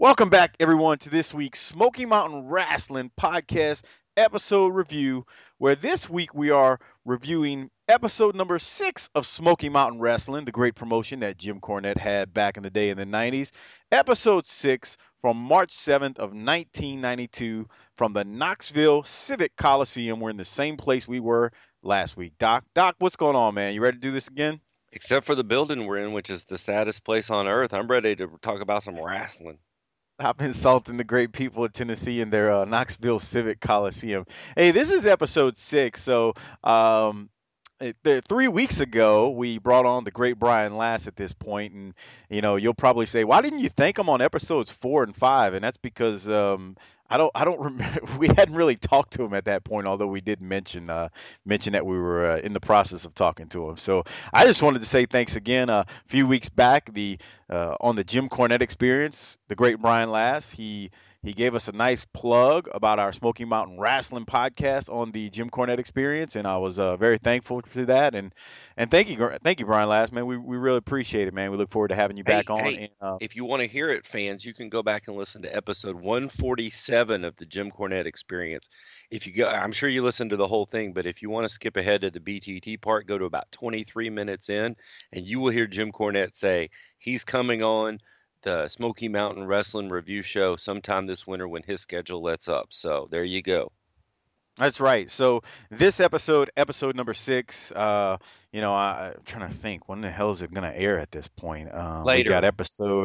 Welcome back, everyone, to this week's Smoky Mountain Wrestling Podcast episode review, where this week we are reviewing episode number 6 of Smoky Mountain Wrestling, the great promotion that Jim Cornette had back in the day in the 90s. Episode 6 from March 7th of 1992 from the Knoxville Civic Coliseum. We're in the same place we were last week. Doc, what's going on, man? You ready to do this again? Except for the building we're in, which is the saddest place on earth. I'm ready to talk about some wrestling. I'm insulting the great people of Tennessee in their Knoxville Civic Coliseum. Hey, this is episode 6. So, 3 weeks ago, we brought on the great Brian Last at this point, and you'll probably say, "Why didn't you thank him on episodes 4 and 5?" And that's because I don't remember. We hadn't really talked to him at that point, although we did mention that we were in the process of talking to him. So I just wanted to say thanks again. A few weeks back, the on the Jim Cornette Experience, the great Brian Last, he gave us a nice plug about our Smoky Mountain Wrestling podcast on the Jim Cornette Experience, and I was very thankful for that. And thank you, Brian Last, man. We really appreciate it, man. We look forward to having you back Hey, on. hey, if you want to hear it, fans, you can go back and listen to episode 147 of the Jim Cornette Experience. If you go, I'm sure you listened to the whole thing, but if you want to skip ahead to the BTT part, go to about 23 minutes in, and you will hear Jim Cornette say he's coming on the Smoky Mountain Wrestling Review Show sometime this winter when his schedule lets up. So there you go. That's right. So this episode number 6, I'm trying to think when the hell is it gonna air at this point. We got Later.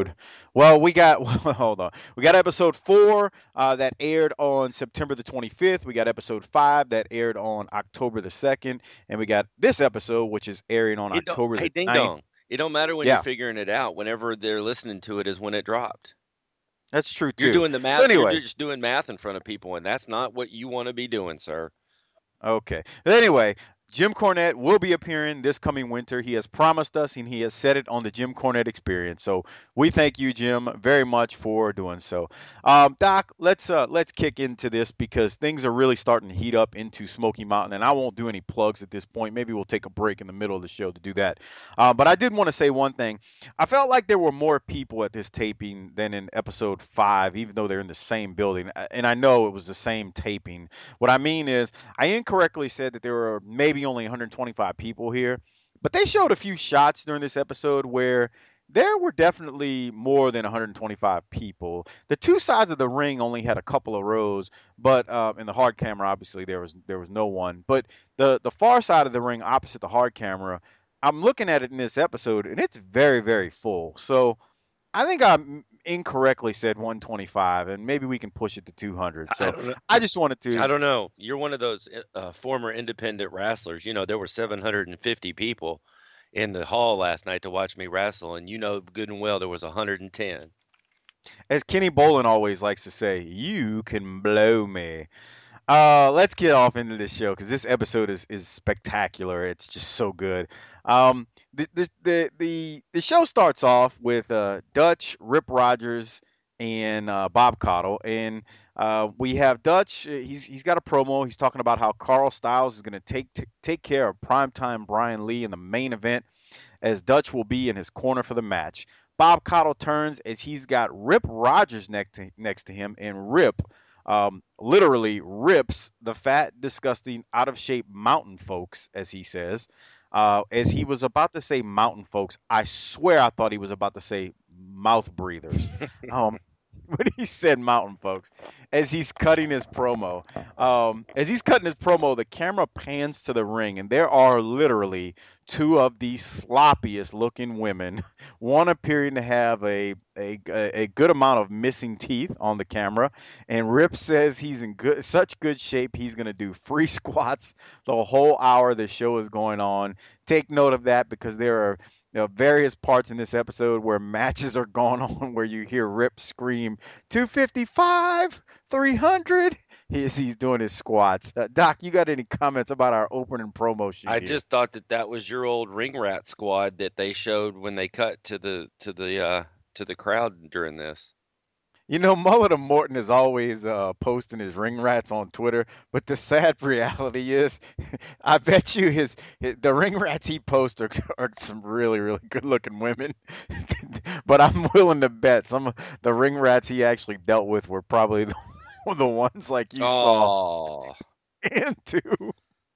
hold on. We got episode 4 that aired on September the 25th. We got episode 5 that aired on October the 2nd, and we got this episode which is airing on It don't, October hey, the Ding 9th. Dong. It don't matter when you're Yeah, figuring it out. Whenever they're listening to it is when it dropped. that's true You're too. doing the So math. You're anyway, just doing math in front of people, and that's not what you want to be doing, sir. okay. But anyway, Jim Cornette will be appearing this coming winter. He has promised us, and he has said it on the Jim Cornette Experience. So we thank you, Jim, very much for doing so. Doc, let's kick into this because things are really starting to heat up into Smoky Mountain, and I won't do any plugs at this point. Maybe we'll take a break in the middle of the show to do that. But I did want to say one thing. I felt like there were more people at this taping than in episode 5, even though they're in the same building. And I know it was the same taping. What I mean is, I incorrectly said that there were maybe only 125 people here, but they showed a few shots during this episode where there were definitely more than 125 people. The two sides of the ring only had a couple of rows, but in the hard camera, obviously there was no one. But the far side of the ring, opposite the hard camera, I'm looking at it in this episode, and it's very very full. So I think I incorrectly said 125, and maybe we can push it to 200. I So don't know. I just wanted to. I don't know. You're one of those former independent wrestlers. You know, there were 750 people in the hall last night to watch me wrestle, and you know good and well there was 110. As Kenny Bolin always likes to say, you can blow me. Let's get off into this show because this episode is spectacular. It's just so good. The show starts off with Dutch, Rip Rogers, and Bob Caudle, and we have Dutch. He's got a promo. He's talking about how Carl Styles is going to take care of primetime Brian Lee in the main event, as Dutch will be in his corner for the match. Bob Caudle turns as he's got Rip Rogers next to him, and Rip literally rips the fat, disgusting, out of shape mountain folks, as he says. As he was about to say mountain folks, I swear I thought he was about to say mouth breathers. Um, when he said mountain folks, as he's cutting his promo. The camera pans to the ring, and there are literally two of the sloppiest looking women, one appearing to have a good amount of missing teeth on the camera, and Rip says he's in such good shape he's going to do free squats the whole hour the show is going on. Take note of that because there are various parts in this episode where matches are going on where you hear Rip scream 255, 300 he's doing his squats. Doc, you got any comments about our opening promo shoot I here? just thought that that was your old ring rat squad that they showed when they cut to the crowd during this. Mullet Morton is always posting his ring rats on Twitter, but the sad reality is, I bet you the ring rats he posts are some really really good looking women. But I'm willing to bet some of the ring rats he actually dealt with were probably the ones like you saw Oh, into.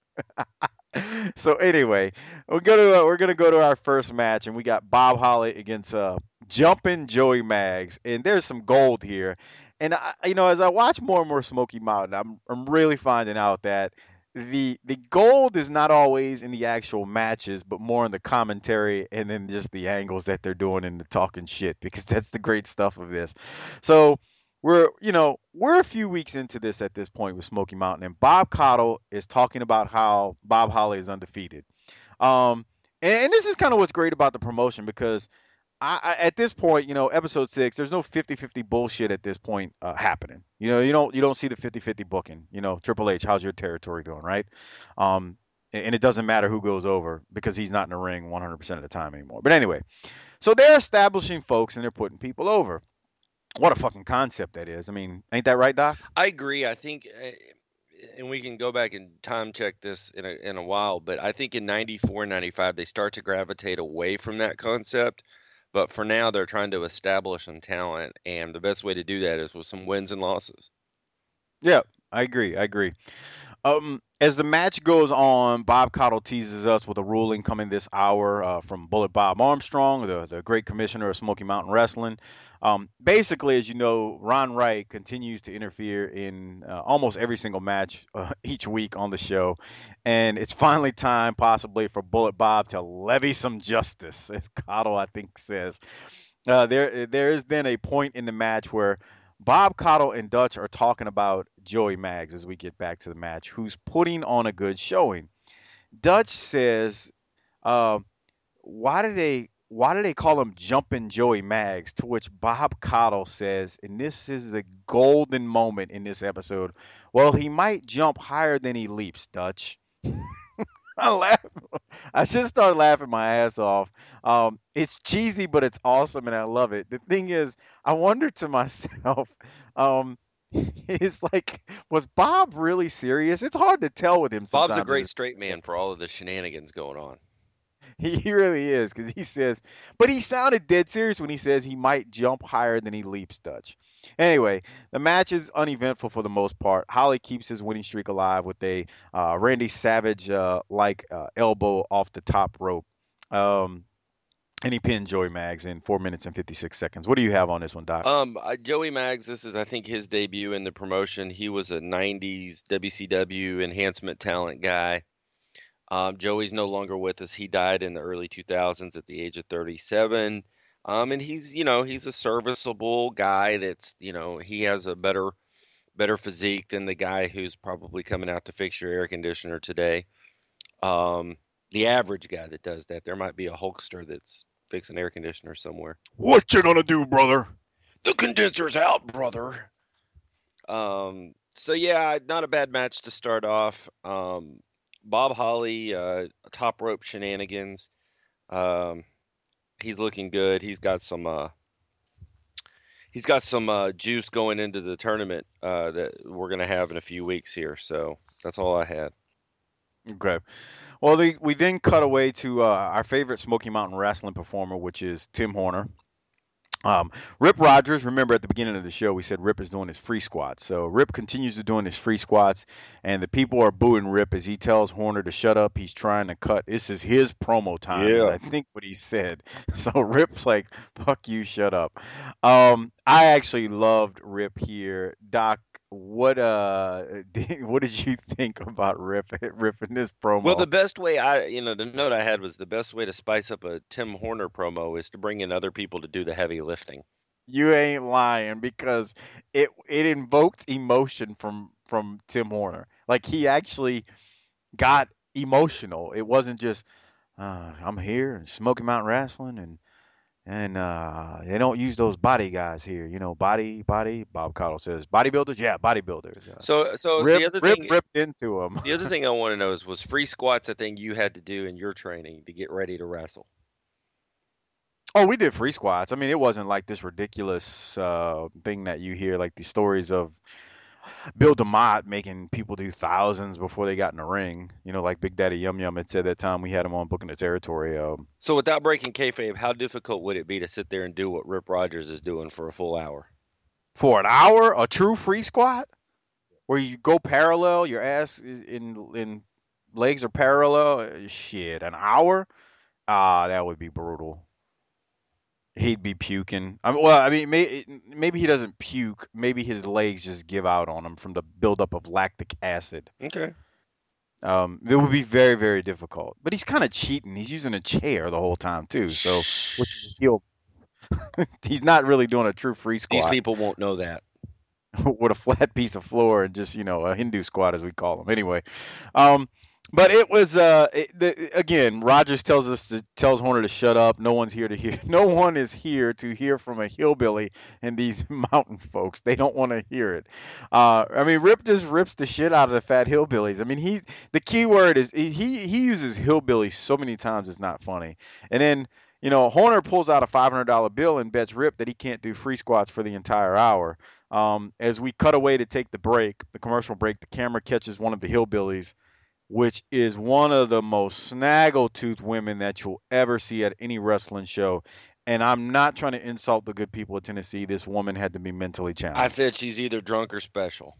So anyway, we're gonna go to our first match, and we got Bob Holly against Jumpin' Joey Maggs, and there's some gold here. And as I watch more and more Smoky Mountain, I'm really finding out that the gold is not always in the actual matches, but more in the commentary and then just the angles that they're doing and the talking shit, because that's the great stuff of this. So we're a few weeks into this at this point with Smoky Mountain, and Bob Cottle is talking about how Bob Holly is undefeated. And this is kind of what's great about the promotion, because at this point, episode 6, there's no 50-50 bullshit at this point happening. You don't see the 50-50 booking. Triple H, how's your territory doing, right? And it doesn't matter who goes over, because he's not in the ring 100% of the time anymore. But anyway, so they're establishing folks and they're putting people over. What a fucking concept that is. I mean, ain't that right, Doc? I agree. I think, and we can go back and time check this in a while, but I think in 94, 95, they start to gravitate away from that concept. But for now, they're trying to establish some talent, and the best way to do that is with some wins and losses. Yeah, I agree. I agree. As the match goes on, Bob Cottle teases us with a ruling coming this hour from Bullet Bob Armstrong, the great commissioner of Smoky Mountain Wrestling. Basically, as you know, Ron Wright continues to interfere in almost every single match each week on the show. And it's finally time, possibly, for Bullet Bob to levy some justice, as Cottle, I think, says. There is then a point in the match where Bob Cottle and Dutch are talking about Joey Maggs as we get back to the match, who's putting on a good showing. Dutch says, uh, "Why do they call him Jumpin' Joey Maggs?" To which Bob Cottle says, and this is the golden moment in this episode, "Well, he might jump higher than he leaps, Dutch." I laugh. I just started laughing my ass off. It's cheesy, but it's awesome, and I love it. The thing is, I wonder to myself, um, it's like, was Bob really serious? It's hard to tell with him Bob's a sometimes. great straight man for all of the shenanigans going on. He really is, because he says, but he sounded dead serious when he says he might jump higher than he leaps, Dutch. Anyway, the match is uneventful for the most part. Holly keeps his winning streak alive with a Randy Savage like elbow off the top rope. Um, and he pinned Joey Maggs in 4 minutes and 56 seconds. What do you have on this one, Doc? Joey Maggs, this is I think his debut in the promotion. He was a '90s WCW enhancement talent guy. Joey's no longer with us. He died in the early 2000s at the age of 37. And he's a serviceable guy that's, he has a better physique than the guy who's probably coming out to fix your air conditioner today. The average guy that does that, there might be a Hulkster that's fixing air conditioner somewhere. What you gonna do, brother? The condenser's out, brother. So yeah, not a bad match to start off. Bob Holly, top rope shenanigans. He's looking good. He's got some juice going into the tournament that we're gonna have in a few weeks here. So that's all I had. Okay. Well, we then cut away to our favorite Smoky Mountain Wrestling performer, which is Tim Horner. Rip Rogers, remember at the beginning of the show, we said Rip is doing his free squats. So Rip continues to doing his free squats, and the people are booing Rip as he tells Horner to shut up. He's trying to cut. This is his promo time, is I think what he said. So Rip's like, fuck you, shut up. I actually loved Rip here. Doc, what what did you think about Rip in this promo? Well, the best way the note I had was the best way to spice up a Tim Horner promo is to bring in other people to do the heavy lifting. You ain't lying, because it invoked emotion from Tim Horner. Like, he actually got emotional. It wasn't just I'm here and Smoky Mountain Wrestling, and they don't use those body guys here. Body. Bob Cottle says bodybuilders. Yeah, bodybuilders. So Rip the other thing, ripped into them. the other thing I want to know is, was free squats a thing you had to do in your training to get ready to wrestle? Oh, we did free squats. I mean, it wasn't like this ridiculous thing that you hear, like the stories of Bill DeMott making people do thousands before they got in the ring. Like Big Daddy Yum Yum had said that time we had him on Booking the Territory. So without breaking kayfabe, how difficult would it be to sit there and do what Rip Rogers is doing for a full hour? For an hour, a true free squat where you go parallel, your ass is in legs are parallel. Shit, an hour? Ah, that would be brutal. He'd be puking. I mean, maybe he doesn't puke. Maybe his legs just give out on him from the buildup of lactic acid. Okay. It would be very, very difficult. But he's kind of cheating. He's using a chair the whole time too. So, which is he'll, he's not really doing a true free These squat people won't know that. with a flat piece of floor and just a Hindu squat as we call them. Anyway, um, but it was again. Rogers tells Horner to shut up. No one's here to hear. No one is here to hear from a hillbilly and these mountain folks. They don't want to hear it. I mean, Rip just rips the shit out of the fat hillbillies. I mean, the key word is he uses hillbilly so many times it's not funny. And then Horner pulls out a $500 bill and bets Rip that he can't do free squats for the entire hour. As we cut away to take the commercial break, the camera catches one of the hillbillies, which is one of the most snaggletooth women that you'll ever see at any wrestling show. And I'm not trying to insult the good people of Tennessee. This woman had to be mentally I challenged. said she's either drunk or special.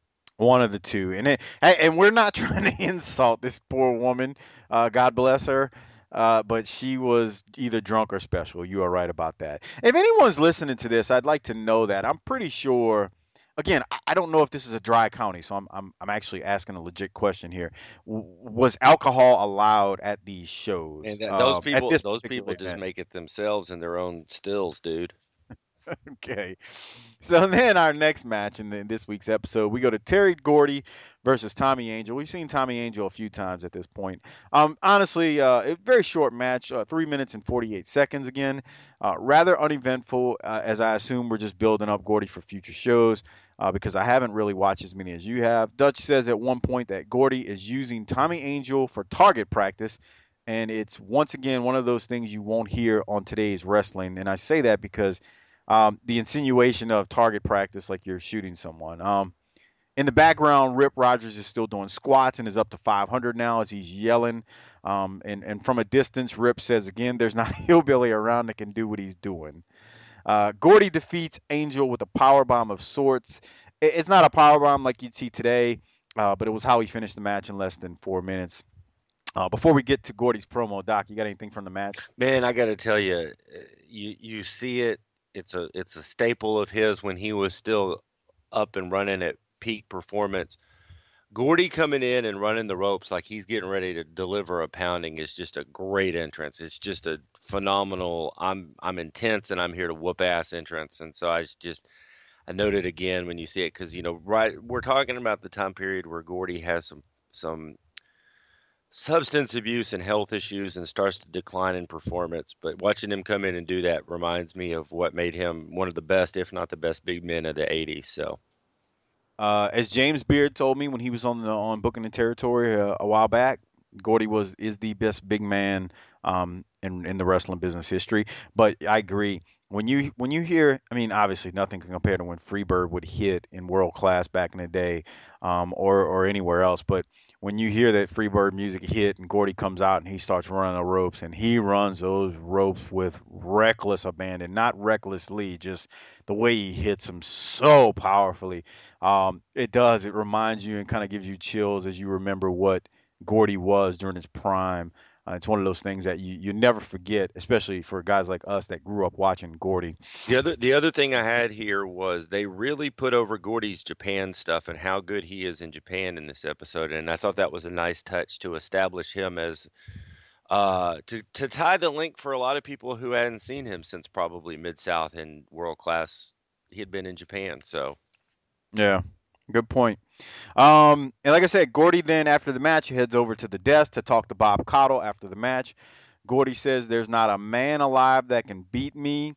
One of the two. And we're not trying to insult this poor woman. God bless her. But she was either drunk or special. You are right about that. If anyone's listening to this, I'd like to know that. I'm pretty sure. Again, I don't know if this is a dry county, so I'm actually asking a legit question here. Was alcohol allowed at these shows? And those At people, this those particular people just event? make it themselves in their own stills, dude. Okay. So then our next match in this week's episode, we go to Terry Gordy versus Tommy Angel. We've seen Tommy Angel a few times at this point. Honestly, a very short match, 3 minutes and 48 seconds again. Rather uneventful, as I assume we're just building up Gordy for future shows because I haven't really watched as many as you have. Dutch says at one point that Gordy is using Tommy Angel for target practice. And it's once again one of those things you won't hear on today's wrestling. And I say that because the insinuation of target practice like you're shooting someone. In the background, Rip Rogers is still doing squats and is up to 500 now as he's yelling. And from a distance, Rip says again, there's not a hillbilly around that can do what he's doing. Gordy defeats Angel with a power bomb of sorts. It's not a power bomb like you'd see today, but it was how he finished the match in less than 4 minutes. Before we get to Gordy's promo, Doc, you got anything from the match? Man, I got to tell you, you see it. It's a staple of his when he was still up and running at peak performance. Gordy coming in and running the ropes like he's getting ready to deliver a pounding is just a great entrance. It's just a phenomenal. I'm intense and I'm here to whoop ass entrance. And so I noted again when you see it because right we're talking about the time period where Gordy has some substance abuse and health issues and starts to decline in performance. But watching him come in and do that reminds me of what made him one of the best, if not the best, big men of the '80s. So As James Beard told me when he was on Booking the Territory a while back, Gordy is the best big man in the wrestling business history. But I agree when you hear, I mean, obviously nothing can compare to when Freebird would hit in World Class back in the day, or anywhere else. But when you hear that Freebird music hit and Gordy comes out and he starts running the ropes and he runs those ropes with reckless abandon, not recklessly, just the way he hits them so powerfully. It reminds you and kind of gives you chills as you remember what Gordy was during his prime. It's one of those things that you never forget, especially for guys like us that grew up watching Gordy. the other thing I had here was they really put over Gordy's Japan stuff and how good he is in Japan in this episode, and I thought that was a nice touch to establish him as to tie the link for a lot of people who hadn't seen him since probably Mid South and World Class. He had been in Japan, so Yeah, good point. And like I said, Gordy then after the match heads over to the desk to talk to Bob Caudle after the match. Gordy says there's not a man alive that can beat me.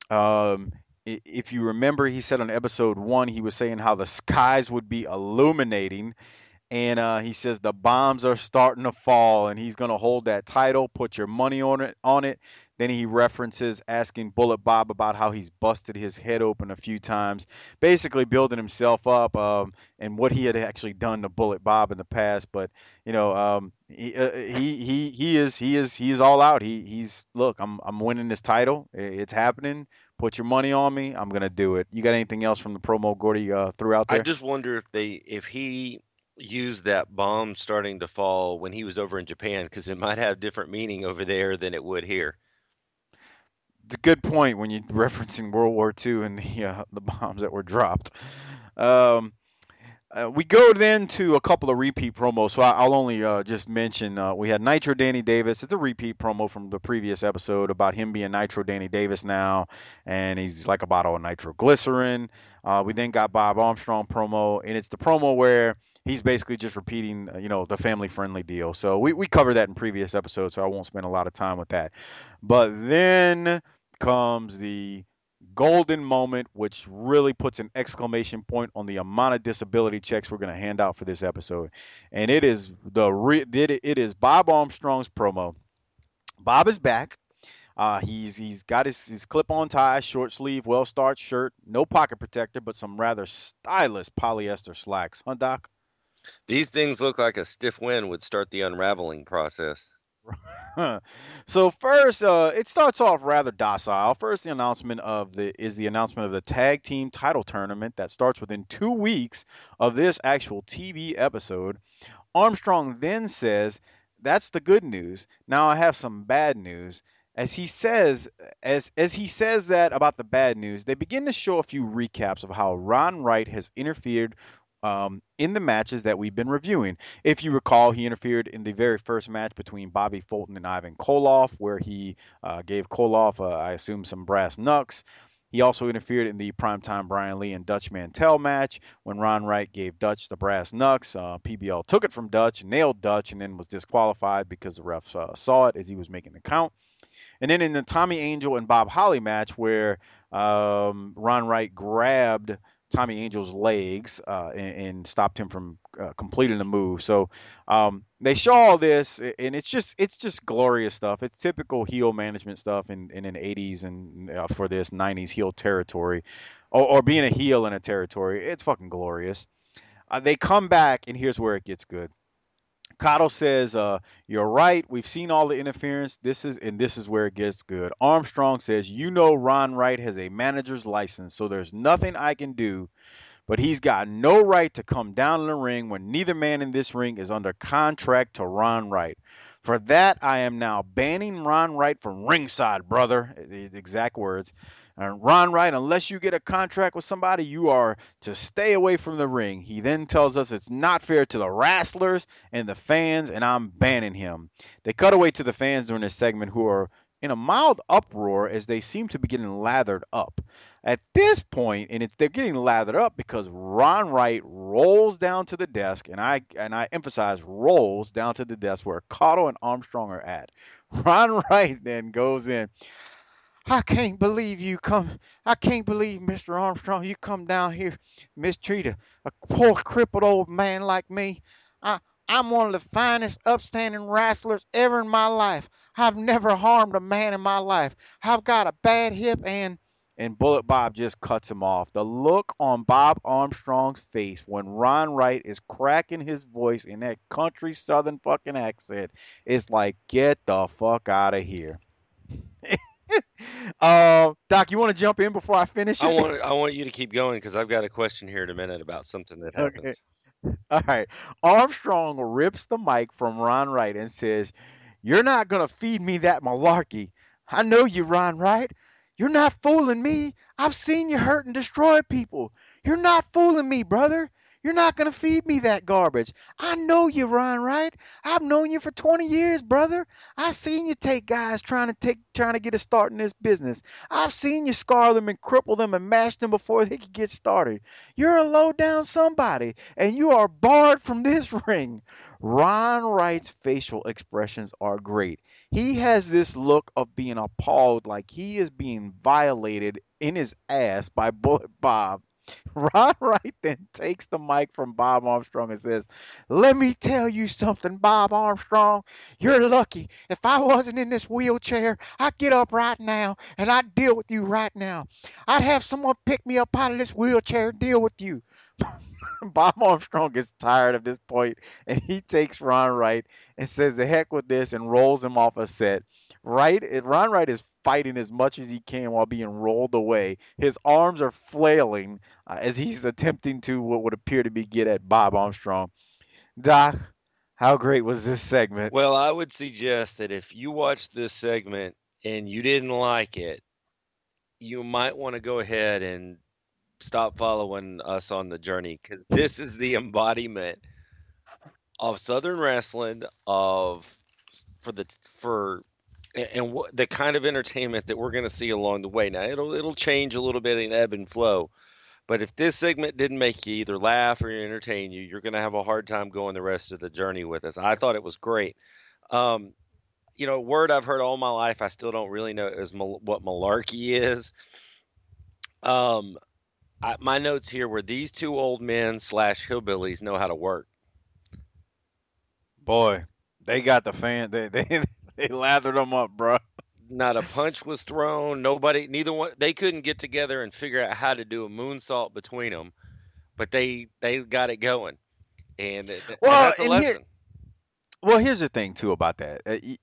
If you remember, he said on episode 1, he was saying how the skies would be illuminating. And he says the bombs are starting to fall, and he's going to hold that title. Put your money on it. Then he references asking Bullet Bob about how he's busted his head open a few times, basically building himself up, and what he had actually done to Bullet Bob in the past. But he is all out. He's look. I'm winning this title. It's happening. Put your money on me. I'm gonna do it. You got anything else from the promo Gordy threw out I there? just wonder if he used that bomb starting to fall when he was over in Japan, because it might have different meaning over there than it would here. It's a good point when you're referencing World War II and the bombs that were dropped. Um, we go then to a couple of repeat promos, so I'll only just mention we had Nitro Danny Davis. It's a repeat promo from the previous episode about him being Nitro Danny Davis now, and he's like a bottle of nitroglycerin. We then got Bob Armstrong promo, and it's the promo where he's basically just repeating, the family friendly deal. So we covered that in previous episodes, so I won't spend a lot of time with that. But then comes the golden moment, which really puts an exclamation point on the amount of disability checks we're going to hand out for this episode. And it is it is Bob Armstrong's promo. Bob is back. He's got his clip-on tie, short sleeve, well-starched shirt, no pocket protector, but some rather stylish polyester slacks. Huh, Doc? These things look like a stiff wind would start the unraveling process. So first, it starts off rather docile. First, the announcement of the tag team title tournament that starts within 2 weeks of this actual TV episode. Armstrong then says, "That's the good news. Now I have some bad news." As he says that about the bad news, they begin to show a few recaps of how Ron Wright has interfered in the matches that we've been reviewing. If you recall, he interfered in the very first match between Bobby Fulton and Ivan Koloff, where he gave Koloff, I assume, some brass knucks. He also interfered in the primetime Brian Lee and Dutch Mantell match when Ron Wright gave Dutch the brass knucks. PBL took it from Dutch, nailed Dutch, and then was disqualified because the refs saw it as he was making the count. And then in the Tommy Angel and Bob Holly match, where Ron Wright grabbed Tommy Angel's legs and stopped him from completing the move. So they show all this, and it's just glorious stuff. It's typical heel management stuff in the 80s and for this 90s heel territory, or being a heel in a territory. It's fucking glorious. They come back, and here's where it gets good. Cottle says, "You're right. We've seen all the interference. This is where it gets good." Armstrong says, Ron Wright has a manager's license, so there's nothing I can do. But he's got no right to come down in the ring when neither man in this ring is under contract to Ron Wright. For that, I am now banning Ron Wright from ringside, brother." The exact words. Ron Wright, unless you get a contract with somebody, you are to stay away from the ring. He then tells us it's not fair to the wrestlers and the fans, and I'm banning him. They cut away to the fans during this segment, who are in a mild uproar as they seem to be getting lathered up. At this point, they're getting lathered up because Ron Wright rolls down to the desk, and I emphasize rolls down to the desk where Cottle and Armstrong are at. Ron Wright then goes in. I can't believe you come. I can't believe, Mr. Armstrong, you come down here, mistreat a poor crippled old man like me. I, I'm one of the finest, upstanding wrestlers ever in my life. I've never harmed a man in my life. I've got a bad hip and Bullet Bob just cuts him off. The look on Bob Armstrong's face when Ron Wright is cracking his voice in that country southern fucking accent is like, get the fuck out of here. Doc, you want to jump in before I finish I it? want I want you to keep going because I've got a question here in a minute about something that Okay. happens. All right. Armstrong rips the mic from Ron Wright and says, "You're not going to feed me that malarkey. I know you, Ron Wright. You're not fooling me. I've seen you hurt and destroy people. You're not fooling me, brother. You're not going to feed me that garbage. I know you, Ron Wright. I've known you for 20 years, brother. I've seen you take guys trying to get a start in this business. I've seen you scar them and cripple them and mash them before they could get started. You're a low down somebody, and you are barred from this ring." Ron Wright's facial expressions are great. He has this look of being appalled, like he is being violated in his ass by Bullet Bob. Ron Wright then takes the mic from Bob Armstrong and says, "Let me tell you something, Bob Armstrong. You're lucky. If I wasn't in this wheelchair, I'd get up right now and I'd deal with you right now. I'd have someone pick me up out of this wheelchair and deal with you." Bob Armstrong gets tired of this point and he takes Ron Wright and says, "The heck with this," and rolls him off a set. Ron Wright is fighting as much as he can while being rolled away. His arms are flailing as he's attempting to what would appear to be get at Bob Armstrong. Doc, how great was this segment? Well, I would suggest that if you watched this segment and you didn't like it, you might want to go ahead and stop following us on the journey, because this is the embodiment of Southern wrestling, of for the for and what the kind of entertainment that we're going to see along the way. Now it'll change a little bit in ebb and flow, but if this segment didn't make you either laugh or entertain you, you're going to have a hard time going the rest of the journey with us. I thought it was great. Um, a word I've heard all my life, I still don't really know is what malarkey is. Um, my notes here were these two old men slash hillbillies know how to work. Boy, they got the fan. They lathered them up, bro. Not a punch was thrown. Nobody, neither one, they couldn't get together and figure out how to do a moonsault between them, but they got it going, and Well, that's a and here, lesson. well, here's the thing too about that.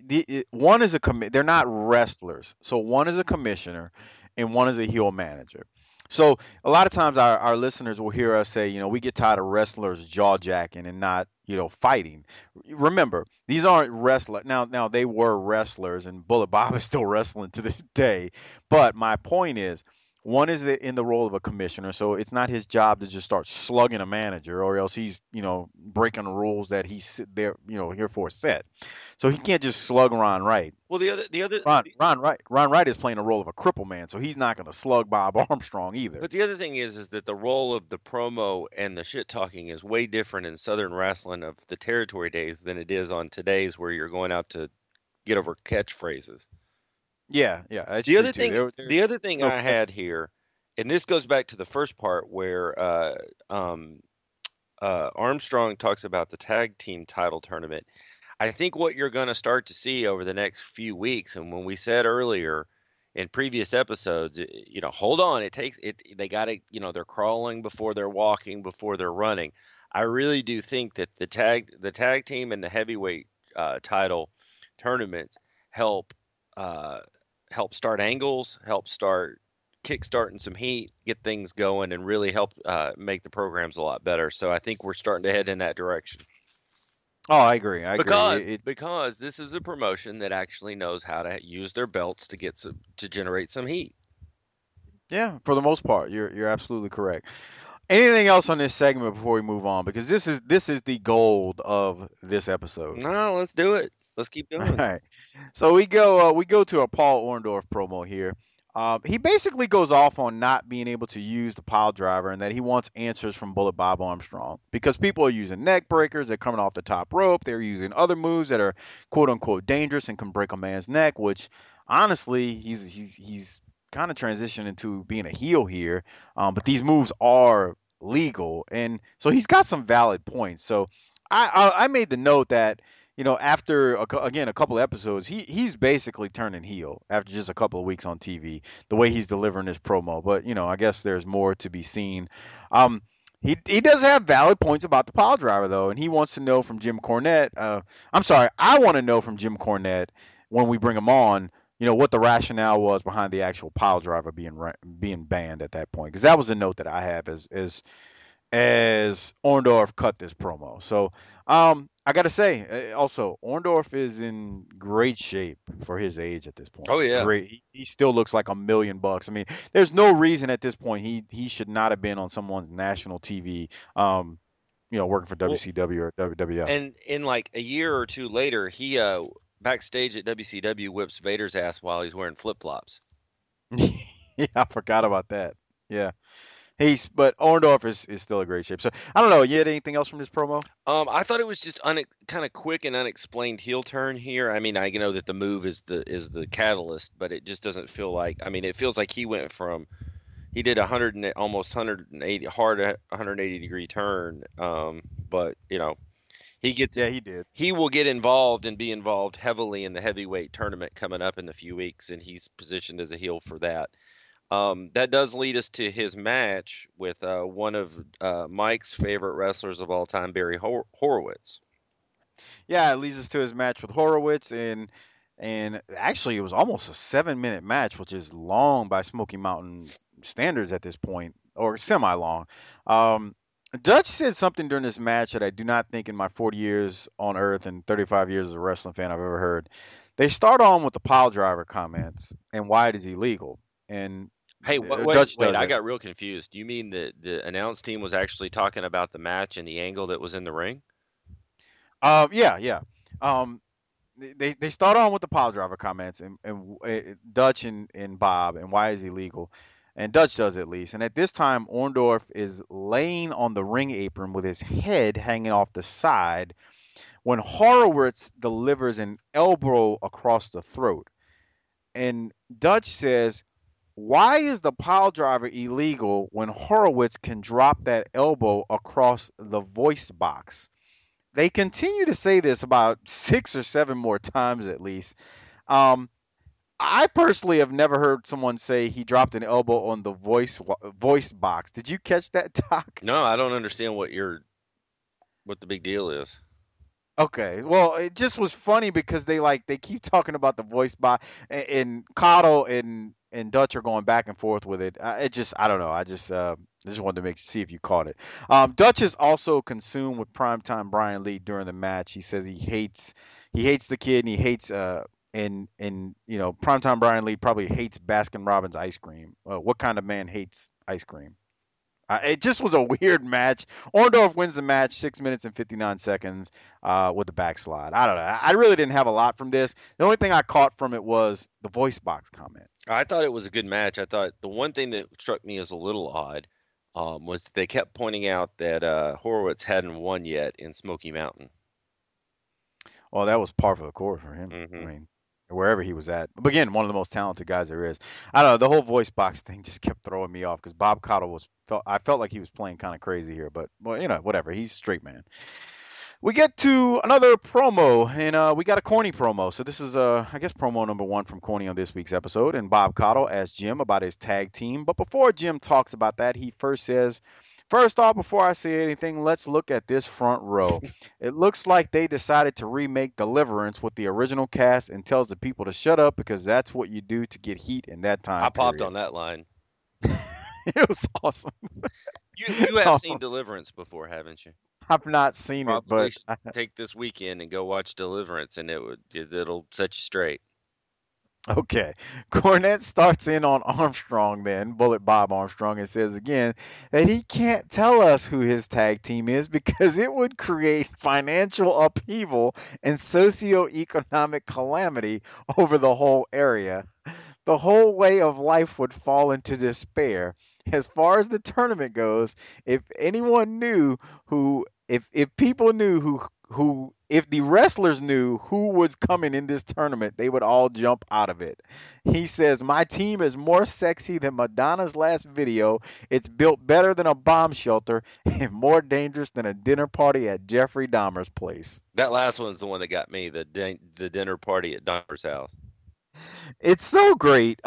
One is they're not wrestlers. So one is a commissioner and one is a heel manager. So a lot of times our listeners will hear us say, we get tired of wrestlers jaw jacking and not, fighting. Remember, these aren't wrestlers. Now they were wrestlers and Bullet Bob is still wrestling to this day. But my point is, one is in the role of a commissioner, so it's not his job to just start slugging a manager, or else he's, breaking the rules that he's there, here for a set. So he can't just slug Ron Wright. Well, Ron Wright is playing the role of a cripple man, so he's not going to slug Bob Armstrong either. but the other thing is that the role of the promo and the shit talking is way different in Southern wrestling of the territory days than it is on today's, where you're going out to get over catchphrases. Yeah, yeah, that's The true other too. thing, the other thing No, I had here, and this goes back to the first part where um, Armstrong talks about the tag team title tournament. I think what you're going to start to see over the next few weeks, and when we said earlier in previous episodes, hold on, it takes it. They got to, they're crawling before they're walking, before they're running. I really do think that the tag team and the heavyweight title tournaments help uh, help start angles, help start kickstarting some heat, get things going, and really help make the programs a lot better. So I think we're starting to head in that direction. oh, I agree. I agree. Because this is a promotion that actually knows how to use their belts to generate some heat. Yeah, for the most part, you're absolutely correct. Anything else on this segment before we move on? Because this is the gold of this episode. No, let's do it. Let's keep All going. right. So we go to a Paul Orndorff promo here. He basically goes off on not being able to use the pile driver and that he wants answers from Bullet Bob Armstrong because people are using neck breakers, they're coming off the top rope, they're using other moves that are quote unquote dangerous and can break a man's neck. Which honestly, he's kind of transitioned into being a heel here. But these moves are legal, and so he's got some valid points. So I made the note that after again a couple of episodes, he's basically turning heel after just a couple of weeks on TV. The way he's delivering his promo, but I guess there's more to be seen. Um, he does have valid points about the pile driver though, and he wants to know from Jim Cornette. I'm sorry, I want to know from Jim Cornette when we bring him on. What the rationale was behind the actual pile driver being banned at that point, because that was a note that I have as Orndorff cut this promo. So I gotta say, also Orndorff is in great shape for his age at this point. Oh yeah. Great, he still looks like $1 million. I mean, there's no reason at this point he should not have been on someone's national TV. Working for Well, WCW or WWF. and in like a year or two later, he backstage at WCW whips Vader's ass while he's wearing flip flops. Yeah, I forgot about that. Yeah, but Orndorff is still in great shape. So I don't know. You had anything else from this promo? I thought it was just kind of quick and unexplained heel turn here. I mean, I know that the move is the catalyst, but it just doesn't feel like. I mean, it feels like he went from He did almost 180 hard 180-degree turn. But he gets Yeah, he did. he will get involved and be involved heavily in the heavyweight tournament coming up in a few weeks, and he's positioned as a heel for that. That does lead us to his match with one of Mike's favorite wrestlers of all time, Barry Horowitz. Yeah, it leads us to his match with Horowitz, and actually it was almost a 7-minute match, which is long by Smoky Mountain standards at this point, or semi long. Um, Dutch said something during this match that I do not think in my 40 years on Earth and 35 years as a wrestling fan I've ever heard. They start on with the pile driver comments and why it is illegal, and Hey, Dutch wait! does I it. got real confused. You mean the announce team was actually talking about the match and the angle that was in the ring? Yeah, yeah. Um, they start on with the pile driver comments and Dutch and Bob and why is he illegal, and Dutch does at least. And at this time, Orndorff is laying on the ring apron with his head hanging off the side when Horowitz delivers an elbow across the throat. And Dutch says, "Why is the pile driver illegal when Horowitz can drop that elbow across the voice box?" They continue to say this about 6 or 7 more times at least. Um, I personally have never heard someone say he dropped an elbow on the voice box. Did you catch that, Doc? No, I don't understand what the big deal is. Okay, well, it just was funny because they keep talking about the voice box, and Cotto and Dutch are going back and forth with it. It just I don't know. I just wanted to see if you caught it. Dutch is also consumed with primetime Brian Lee during the match. He says he hates the kid and he hates and primetime Brian Lee probably hates Baskin Robbins ice cream. What kind of man hates ice cream? It just was a weird match. Orndorff wins the match 6 minutes and 59 seconds with the backslide. I don't know. I really didn't have a lot from this. The only thing I caught from it was the voice box comment. I thought it was a good match. I thought the one thing that struck me as a little odd was that they kept pointing out that Horowitz hadn't won yet in Smoky Mountain. Well, that was par for the course for him. I Hmm. mean, wherever he was at. But again, one of the most talented guys there is. I don't know. The whole voice box thing just kept throwing me off because Bob Cottle I felt like he was playing kind of crazy here. But well, whatever. He's a straight man. We get to another promo, and we got a Corny promo. So this is, I guess, promo number one from Corny on this week's episode. And Bob Cottle asks Jim about his tag team. But before Jim talks about that, he first says, "First off, before I say anything, let's look at this front row. It looks like they decided to remake Deliverance with the original cast and tells the people to shut up because that's what you do to get heat in that I time popped period." on that line. It was awesome. You have seen Deliverance before, haven't you? I've not seen it, Probably but take this weekend and go watch Deliverance, and it'll set you straight. okay. Cornette starts in on Armstrong then, Bullet Bob Armstrong, and says again that he can't tell us who his tag team is because it would create financial upheaval and socioeconomic calamity over the whole area. The whole way of life would fall into despair. As far as the tournament goes, if anyone knew who if people knew who if the wrestlers knew who was coming in this tournament, they would all jump out of it. He says, "My team is more sexy than Madonna's last video. It's built better than a bomb shelter and more dangerous than a dinner party at Jeffrey Dahmer's place." That last one's the one that got me, the dinner party at Donner's house. It's so great.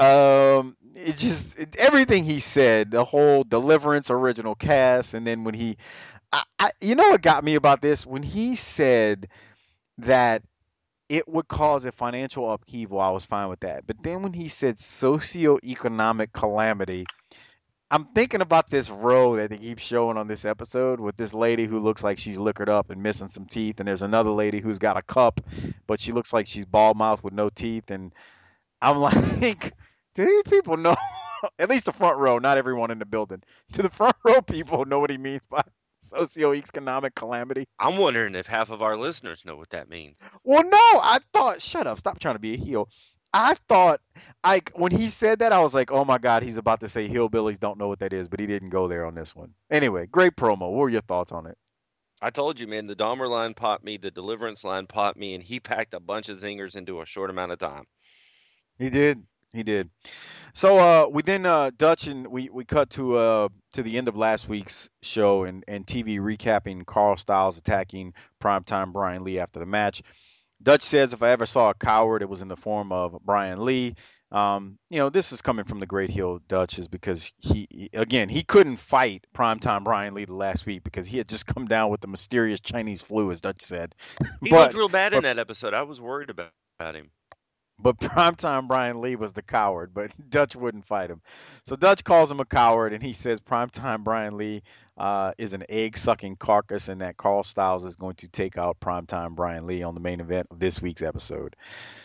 Everything he said, the whole Deliverance original cast, and then when you know what got me about this? When he said that it would cause a financial upheaval, I was fine with that. But then when he said socioeconomic calamity, I'm thinking about this row that they keep showing on this episode with this lady who looks like she's liquored up and missing some teeth, and there's another lady who's got a cup, but she looks like she's bald mouthed with no teeth, and I'm like, do these people know? At least the front row, not everyone in the building. Do the front row people know what he means by socioeconomic calamity? I'm wondering if half of our listeners know what that means. Well, no, I thought, shut up, stop trying to be a heel. I thought, when he said that, I was like, oh my God, he's about to say hillbillies don't know what that is, but he didn't go there on this one. Anyway, great promo. What were your thoughts on it? I told you, man, the Dahmer line popped me, the Deliverance line popped me, and he packed a bunch of zingers into a short amount of time. He did. He did. So we then Dutch and we cut to the end of last week's show and TV recapping Carl Styles attacking primetime Brian Lee after the match. Dutch says if I ever saw a coward, it was in the form of Brian Lee. This is coming from the great heel Dutch is because again he couldn't fight primetime Brian Lee the last week because he had just come down with the mysterious Chinese flu, as Dutch said. He looked but real bad in but that episode. I was worried about him. But primetime Brian Lee was the coward, but Dutch wouldn't fight him. So Dutch calls him a coward, and he says primetime Brian Lee is an egg-sucking carcass, and that Carl Styles is going to take out primetime Brian Lee on the main event of this week's episode.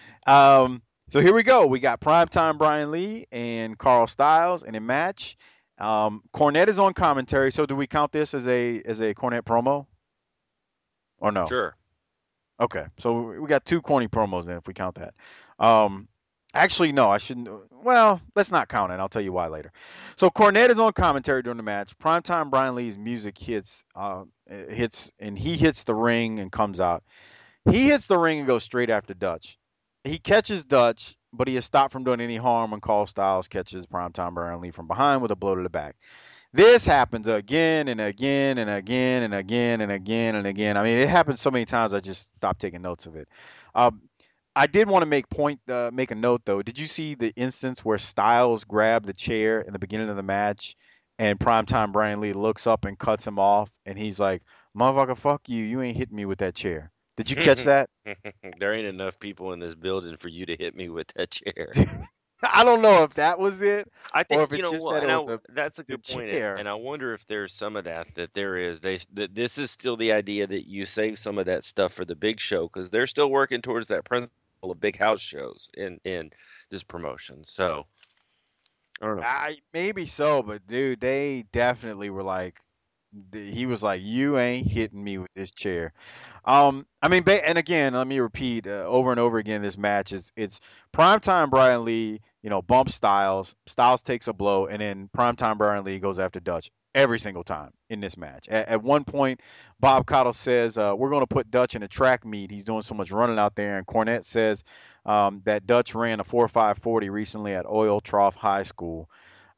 So here we go. We got primetime Brian Lee and Carl Styles in a match. Cornette is on commentary. So do we count this as a Cornette promo, or no? Sure. Okay, so we got two corny promos then if we count that. Um, Actually, no, I shouldn't. Well, let's not count it. I'll tell you why later. So Cornette is on commentary during the match. Primetime Brian Lee's music hits, and he hits the ring and comes out. He hits the ring and goes straight after Dutch. He catches Dutch, but he is stopped from doing any harm when Carl Styles catches Primetime Brian Lee from behind with a blow to the back. This happens again and again and again and again and again and again. I mean, it happens so many times I just stopped taking notes of it. Um, I did want to make a note though. Did you see the instance where Styles grabbed the chair in the beginning of the match, and Primetime Brian Lee looks up and cuts him off, and he's like, "Motherfucker, fuck you! You ain't hitting me with that chair." Did you catch that? There ain't enough people in this building for you to hit me with that chair. I don't know if that was it I or think if it's just that it was that's a the good point, chair. and I wonder if there's some of that there is. That this is still the idea that you save some of that stuff for the big show because they're still working towards that principle of big house shows in this promotion. So I don't know. Maybe so, but dude, they definitely were like, he was like, "You ain't hitting me with this chair." I mean, and again, let me repeat over and over again. This match is it's primetime Brian Lee, bump Styles. Styles takes a blow, and then primetime Brian Lee goes after Dutch every single time in this match. At one point, Bob Caudle says, "We're going to put Dutch in a track meet. He's doing so much running out there." And Cornette says that Dutch ran a 4.540 recently at Oil Trough High School.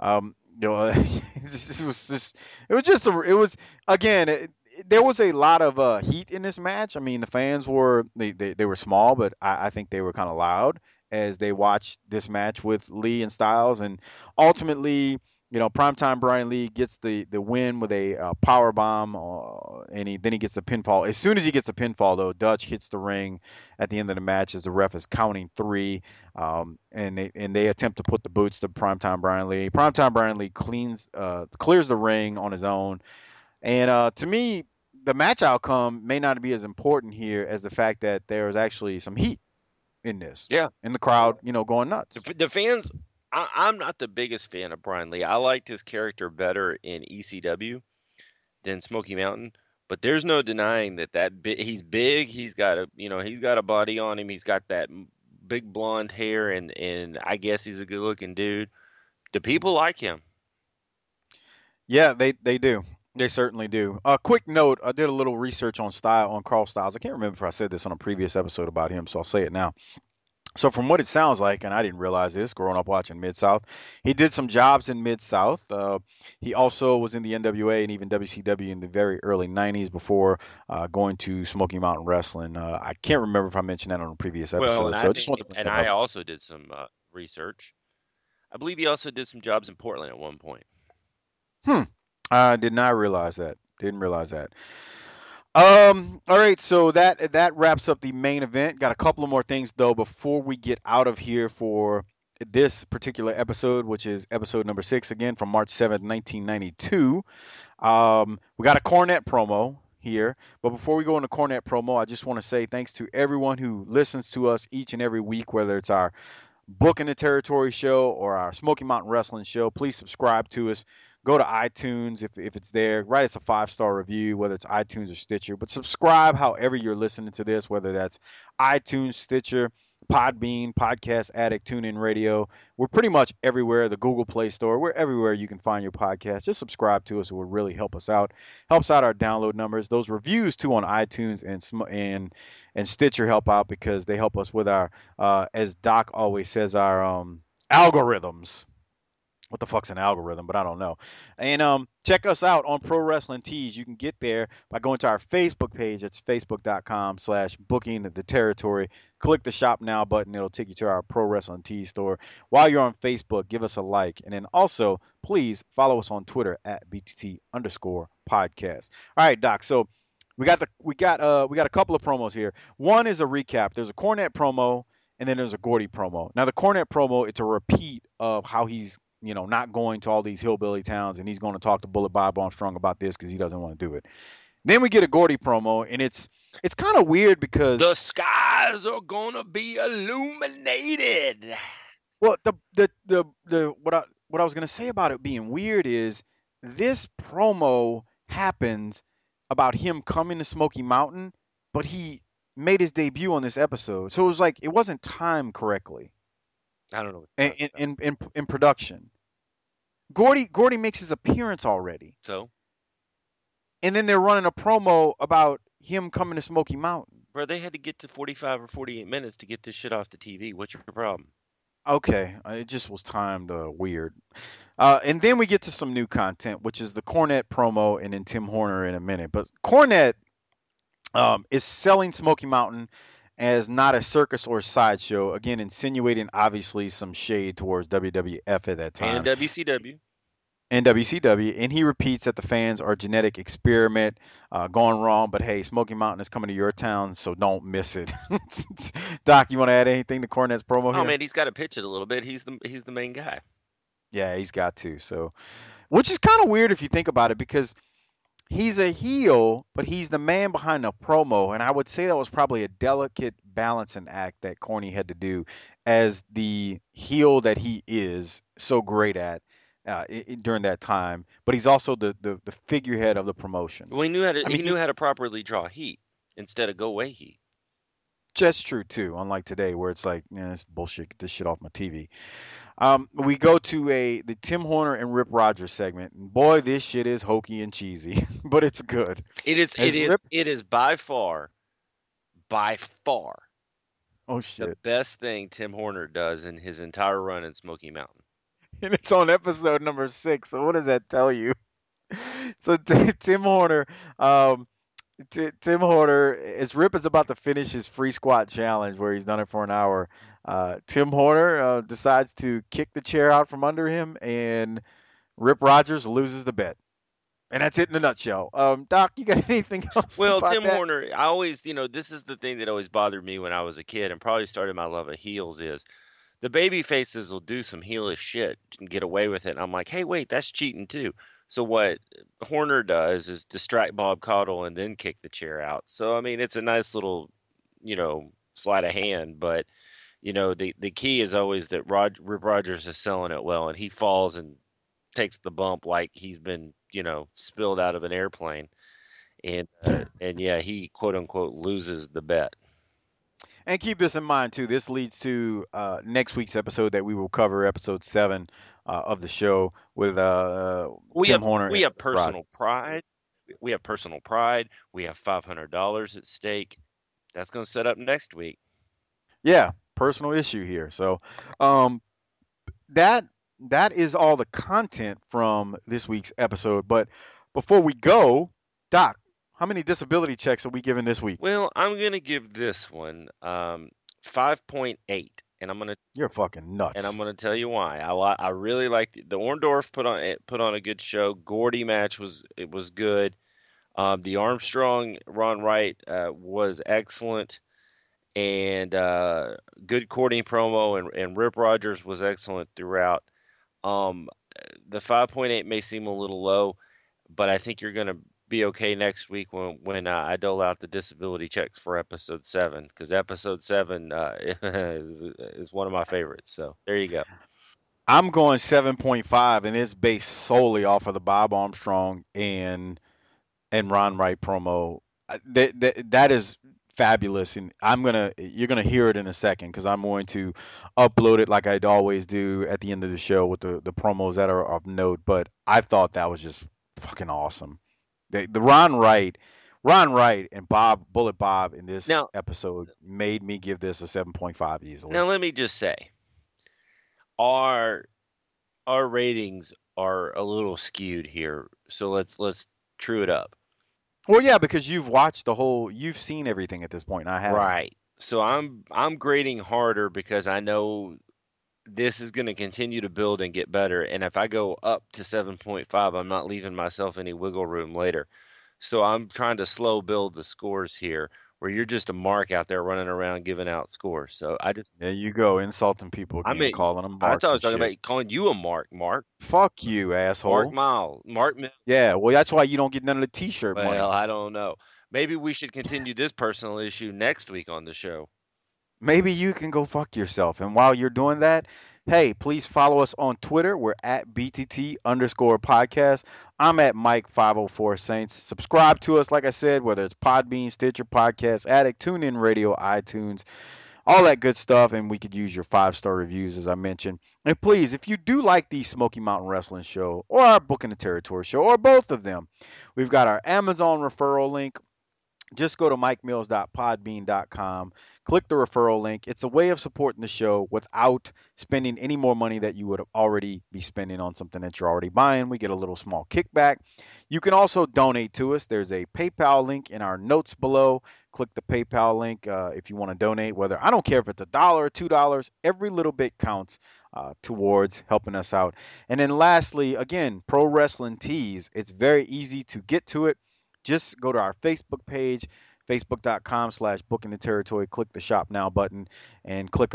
It was just, it was again. There was a lot of heat in this match. I mean, the fans were they were small, but I think they were kind of loud as they watched this match with Lee and Styles, and ultimately, primetime Brian Lee gets the win with a power bomb, and then he gets the pinfall. As soon as he gets the pinfall, though, Dutch hits the ring at the end of the match as the ref is counting three, and they attempt to put the boots to primetime Brian Lee. Primetime Brian Lee clears the ring on his own, and to me, the match outcome may not be as important here as the fact that there is actually some heat in this, Yeah, in the crowd, going nuts. the fans. I'm not the biggest fan of Brian Lee. I liked his character better in ECW than Smoky Mountain. But there's no denying he's big. He's got a body on him. He's got that big blonde hair, and I guess he's a good looking dude. The people like him. Yeah, they do. They certainly do. A quick note: I did a little research on Carl Styles. I can't remember if I said this on a previous episode about him, so I'll say it now. So from what it sounds like, and I didn't realize this growing up watching Mid South, he did some jobs in Mid South. He also was in the NWA and even WCW in the very early '90s before going to Smoky Mountain Wrestling. I can't remember if I mentioned that on a previous Well, episode, so I just wanted to bring and that I up. also did some research. I believe he also did some jobs in Portland at one point. Hmm. I did not realize that. Didn't realize that. All right, so that wraps up the main event. Got a couple of more things though before we get out of here for this particular episode, which is episode number 6 again from March 7th, 1992. We got a Cornette promo here, but before we go into Cornette promo, I just want to say thanks to everyone who listens to us each and every week, whether it's our Book in the Territory show or our Smoky Mountain Wrestling show. Please subscribe to us. Go to iTunes if it's there. Write us a 5-star review, whether it's iTunes or Stitcher. But subscribe however you're listening to this, whether that's iTunes, Stitcher, Podbean, Podcast Addict, TuneIn Radio. We're pretty much everywhere. The Google Play Store. We're everywhere you can find your podcast. Just subscribe to us. It would really help us out. Helps out our download numbers. Those reviews too on iTunes and Stitcher help out because they help us with our, as Doc always says, our algorithms. What the fuck's an algorithm? But I don't know. And check us out on Pro Wrestling Tees. You can get there by going to our Facebook page. It's facebook.com/booking the territory. Click the shop now button. It'll take you to our Pro Wrestling Tees store. While you're on Facebook, give us a like. And then also, please follow us on Twitter at BTT_podcast. All right, Doc. So we got a couple of promos here. One is a recap. There's a Cornette promo, and then there's a Gordy promo. Now the Cornette promo, it's a repeat of how he's not going to all these hillbilly towns, and he's going to talk to Bullet Bob Armstrong about this because he doesn't want to do it. Then we get a Gordy promo, and it's kind of weird because the skies are gonna be illuminated. Well, what I was gonna say about it being weird is this promo happens about him coming to Smoky Mountain, but he made his debut on this episode, so it was like it wasn't timed correctly. I don't know. In production, Gordy makes his appearance already. So, and then they're running a promo about him coming to Smoky Mountain. Bro, they had to get to 45 or 48 minutes to get this shit off the TV. What's your problem? Okay, it just was timed weird. And then we get to some new content, which is the Cornette promo, and then Tim Horner in a minute. But Cornette is selling Smoky Mountain as not a circus or sideshow, again insinuating obviously some shade towards WWF at that time. And WCW. And WCW, and he repeats that the fans are a genetic experiment gone wrong, but hey, Smoky Mountain is coming to your town, so don't miss it. Doc, you want to add anything to Cornette's promo here? Oh man, he's got to pitch it a little bit. He's the main guy. Yeah, he's got to. So, which is kind of weird if you think about it, because he's a heel, but he's the man behind the promo, and I would say that was probably a delicate balancing act that Corny had to do as the heel that he is so great at during that time. But he's also the figurehead of the promotion. Well, he knew how to properly draw heat instead of go away heat. That's true too. Unlike today, where it's like, it's bullshit. Get this shit off my TV. We go to the Tim Horner and Rip Rogers segment, and boy, this shit is hokey and cheesy, but it's good. It is by far. Oh shit! The best thing Tim Horner does in his entire run in Smoky Mountain. And it's on episode number 6. So what does that tell you? So Tim Horner, Tim Horner, as Rip is about to finish his free squat challenge where he's done it for an hour, Tim Horner decides to kick the chair out from under him, and Rip Rogers loses the bet. And that's it in a nutshell. Doc, you got anything else? Well, about Tim that? Horner, I always, this is the thing that always bothered me when I was a kid, and probably started my love of heels is the baby faces will do some heelish shit and get away with it. And I'm like, hey, wait, that's cheating too. So what Horner does is distract Bob Caudle and then kick the chair out. So, I mean, it's a nice little, sleight of hand. But, the key is always that Rip Rogers is selling it well, and he falls and takes the bump like he's been, spilled out of an airplane. And yeah, he, quote unquote, loses the bet. And keep this in mind too. This leads to next week's episode that we will cover, episode 7 of the show with Tim Horner. We have personal pride. We have personal pride. We have $500 at stake. That's going to set up next week. Yeah, personal issue here. So that is all the content from this week's episode. But before we go, Doc, how many disability checks are we giving this week? Well, I'm going to give this one 5.8. And You're fucking nuts. And I'm going to tell you why. I really liked the Orndorff put on a good show. Gordy match was good. The Armstrong Ron Wright was excellent, and good courting promo, and Rip Rogers was excellent throughout. The 5.8 may seem a little low, but I think you're going to be okay next week when I dole out the disability checks for episode 7, because episode 7 is one of my favorites. So there you go. I'm going 7.5, and it's based solely off of the Bob Armstrong and Ron Wright promo. That is fabulous, and you're gonna hear it in a second, because I'm going to upload it like I'd always do at the end of the show with the promos that are of note. But I thought that was just fucking awesome. The Ron Wright and Bullet Bob in this episode made me give this a 7.5 easily. Now let me just say, our ratings are a little skewed here, so let's true it up. Well, yeah, because you've seen everything at this point, and I haven't. Right. So I'm grading harder because I know this is going to continue to build and get better. And if I go up to 7.5, I'm not leaving myself any wiggle room later. So I'm trying to slow build the scores here, where you're just a mark out there running around giving out scores. So There you go, insulting people I again, mean, calling them I marks thought I and was talking shit. about calling you a mark, Mark. Fuck you, Mark asshole. Mark Mill. Yeah, well, that's why you don't get none of the T-shirt money. Well, I don't know. Maybe we should continue this personal issue next week on the show. Maybe you can go fuck yourself. And while you're doing that, hey, please follow us on Twitter. We're at BTT_podcast. I'm at Mike504 Saints. Subscribe to us, like I said, whether it's Podbean, Stitcher, Podcast Addict, TuneIn Radio, iTunes, all that good stuff. And we could use your 5-star reviews, as I mentioned. And please, if you do like the Smoky Mountain Wrestling show or our Book in the Territory show or both of them, we've got our Amazon referral link. Just go to mikemills.podbean.com, click the referral link. It's a way of supporting the show without spending any more money that you would already be spending on something that you're already buying. We get a little small kickback. You can also donate to us. There's a PayPal link in our notes below. Click the PayPal link if you want to donate, I don't care if it's $1 or $2, every little bit counts towards helping us out. And then lastly, again, Pro Wrestling Tees. It's very easy to get to it. Just go to our Facebook page, facebook.com/booking the territory, click the shop now button, and click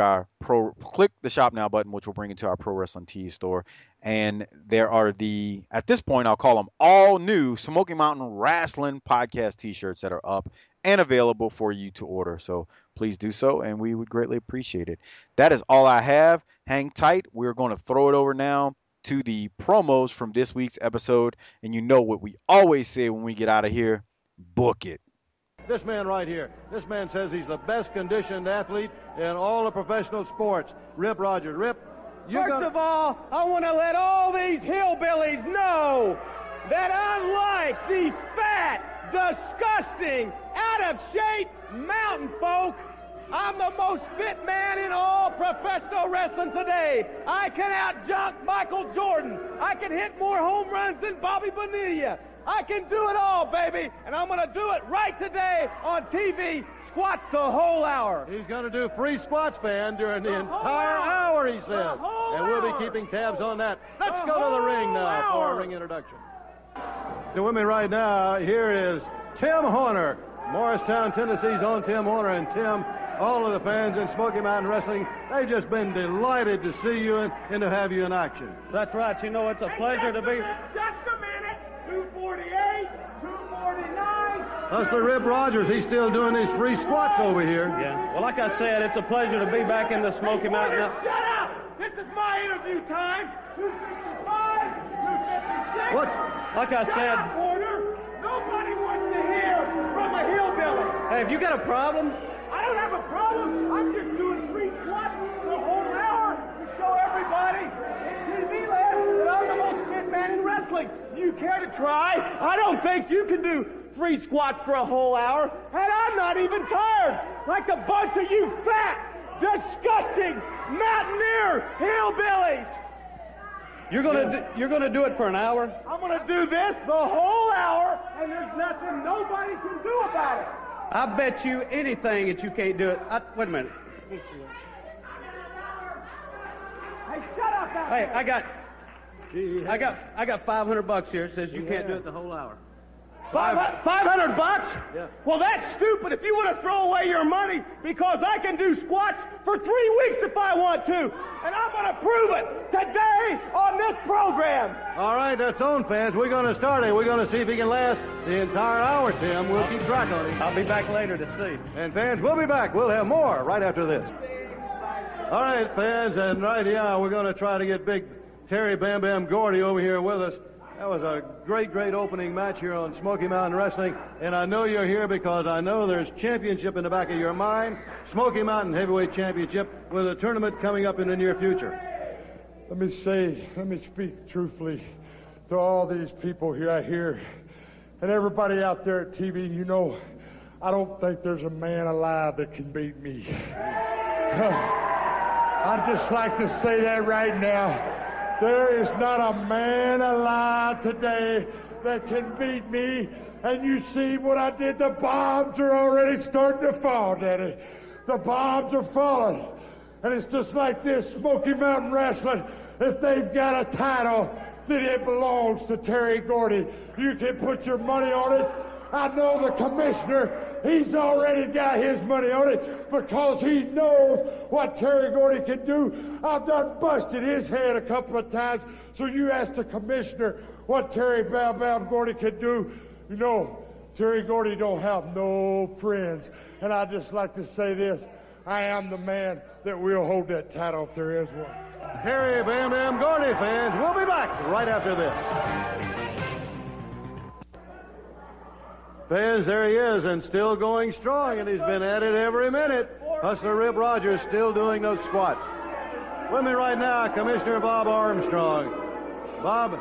the shop now button, which will bring you to our Pro Wrestling Tees store. And there are at this point, I'll call them all new Smoky Mountain Wrestling podcast t-shirts that are up and available for you to order. So please do so, and we would greatly appreciate it. That is all I have. Hang tight. We're going to throw it over now to the promos from this week's episode, and you know what we always say when we get out of here: book it. This man right here, this man says he's the best conditioned athlete in all the professional sports. Rip Rogers. Rip, First of all, I want to let all these hillbillies know that unlike these fat, disgusting, out of shape mountain folk, I'm the most fit man in all professional wrestling today. I can out-jump Michael Jordan. I can hit more home runs than Bobby Bonilla. I can do it all, baby, and I'm going to do it right today on TV. Squats the whole hour. He's going to do free squats, fan, during the entire hour, he says. And we'll be keeping tabs on that. Let's go to the ring now for a ring introduction. So with me right now, here is Tim Horner. Morristown, Tennessee's own Tim Horner. And Tim, all of the fans in Smoky Mountain Wrestling, they've just been delighted to see you and to have you in action. That's right. You know, it's a pleasure to be... Just a minute. 248, 249. Hustler Rip Rogers, he's still doing these free squats over here. Yeah. Well, like I said, it's a pleasure to be back in the Smoky Mountain. Shut up! This is my interview time. 265, 256. What? Like I Shut said... up, Porter. Nobody wants to hear from a hillbilly. Hey, have you got a problem? I don't have a problem. I'm just doing free squats for a whole hour to show everybody in TV land that I'm the most fit man in wrestling. You care to try? I don't think you can do free squats for a whole hour, and I'm not even tired, like a bunch of you fat, disgusting, mountaineer hillbillies. You're gonna do it for an hour? I'm gonna do this the whole hour, and there's nothing nobody can do about it. I bet you anything that you can't do it. Wait a minute. Hey, shut up! Hey, I got $500 here. It says you can't do it the whole hour. $500? Yeah. Well, that's stupid. If you want to throw away your money, because I can do squats for 3 weeks if I want to, and I'm going to prove it today on this program. All right, that's on, fans. We're going to start it. We're going to see if he can last the entire hour, Tim. We'll keep track on him. I'll be back later to see. And fans, we'll be back. We'll have more right after this. All right, fans, and right here, we're going to try to get big Terry Bam Bam Gordy over here with us. That was a great, great opening match here on Smoky Mountain Wrestling, and I know you're here because I know there's championship in the back of your mind, Smoky Mountain Heavyweight Championship, with a tournament coming up in the near future. Let me speak truthfully to all these people here, and everybody out there at TV. You know, I don't think there's a man alive that can beat me. I'd just like to say that right now. There is not a man alive today that can beat me. And you see what I did? The bombs are already starting to fall, Daddy. The bombs are falling. And it's just like this, Smoky Mountain Wrestling. If they've got a title, then it belongs to Terry Gordy. You can put your money on it. I know the commissioner, he's already got his money on it because he knows what Terry Gordy can do. I've done busted his head a couple of times, so you ask the commissioner what Terry Bam Bam Gordy can do. You know, Terry Gordy don't have no friends. And I'd just like to say this, I am the man that will hold that title if there is one. Terry Bam Bam Gordy, fans. We'll be back right after this. Fans, there he is, and still going strong, and he's been at it every minute. Hustler Rip Rogers still doing those squats. With me right now, Commissioner Bob Armstrong. Bob,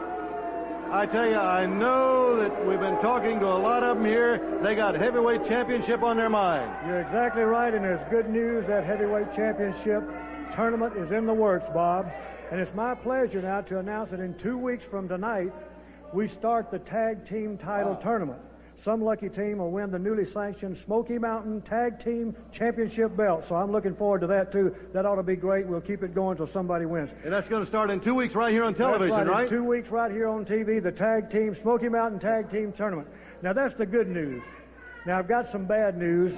I tell you, I know that we've been talking to a lot of them here. They got heavyweight championship on their mind. You're exactly right, and there's good news. That heavyweight championship tournament is in the works, Bob. And it's my pleasure now to announce that in 2 weeks from tonight, we start the tag team title tournament. Some lucky team will win the newly sanctioned Smoky Mountain Tag Team Championship belt. So I'm looking forward to that, too. That ought to be great. We'll keep it going until somebody wins. And that's going to start in 2 weeks right here on television, right? In 2 weeks right here on TV, the Tag Team, Smoky Mountain Tag Team Tournament. Now, that's the good news. Now, I've got some bad news,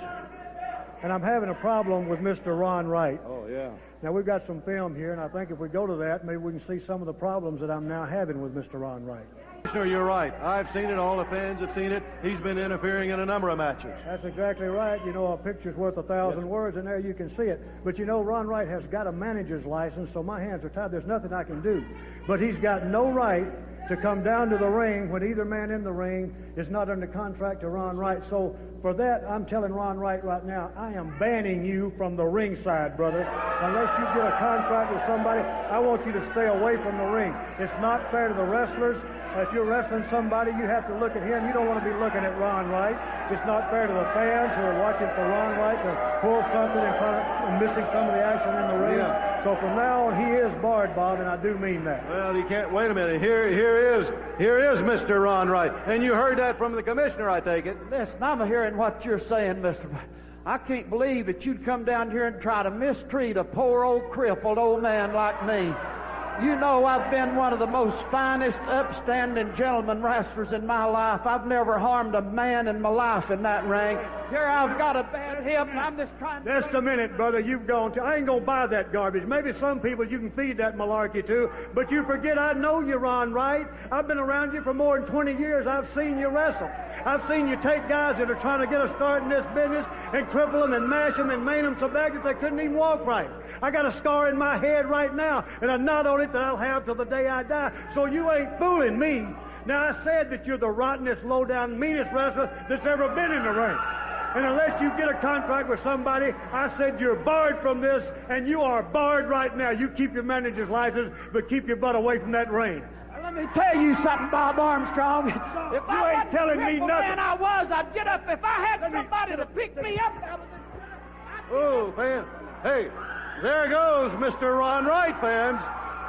and I'm having a problem with Mr. Ron Wright. Oh, yeah. Now, we've got some film here, and I think if we go to that, maybe we can see some of the problems that I'm now having with Mr. Ron Wright. Commissioner, you're right. I've seen it. All the fans have seen it. He's been interfering in a number of matches. That's exactly right. You know, a picture's worth 1,000 words, and there you can see it. But, you know, Ron Wright has got a manager's license, so my hands are tied. There's nothing I can do. But he's got no right to come down to the ring when either man in the ring is not under contract to Ron Wright. So for that, I'm telling Ron Wright right now, I am banning you from the ringside, brother. Unless you get a contract with somebody, I want you to stay away from the ring. It's not fair to the wrestlers. If you're wrestling somebody, you have to look at him. You don't want to be looking at Ron Wright. It's not fair to the fans who are watching for Ron Wright to pull something in front of and missing some of the action in the ring. Yeah. So from now on, he is barred, Bob, and I do mean that. Well, you can't. Wait a minute. Here is Mr. Ron Wright. And you heard that from the commissioner, I take it. Listen, I'm hearing what you're saying, Mr. I can't believe that you'd come down here and try to mistreat a poor old crippled old man like me. You know I've been one of the most finest, upstanding gentleman wrestlers in my life. I've never harmed a man in my life in that ring. Here I've got a bad hip, and I'm just trying to... Just a minute, brother. You've gone to... I ain't going to buy that garbage. Maybe some people you can feed that malarkey to, but you forget I know you, Ron Wright. I've been around you for more than 20 years. I've seen you wrestle. I've seen you take guys that are trying to get a start in this business and cripple them and mash them and maim them so bad that they couldn't even walk right. I got a scar in my head right now, and a knot on it that I'll have till the day I die. So you ain't fooling me. Now, I said that you're the rottenest, low-down, meanest wrestler that's ever been in the ring. And unless you get a contract with somebody, I said you're barred from this, and you are barred right now. You keep your manager's license, but keep your butt away from that ring. Let me tell you something, Bob Armstrong. If you ain't telling me nothing. Man I was, I'd get up. If I had somebody to pick me up out of this... Oh, fan. Hey, there goes Mr. Ron Wright, fans.